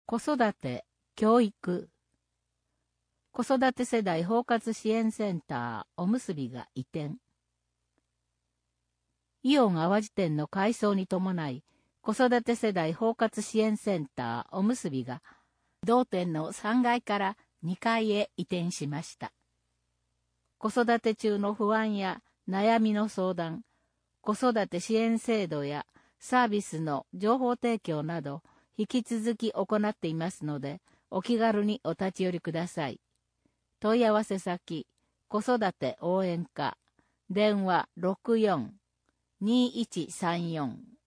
子育て、教育。子育て世代包括支援センターおむすびが移転。イオン淡路店の改装に伴い、子育て世代包括支援センターおむすびが、同店の3階から2階へ移転しました。子育て中の不安や悩みの相談、子育て支援制度やサービスの情報提供など、引き続き行っていますので、お気軽にお立ち寄りください。問い合わせ先、子育て応援課、電話64-2134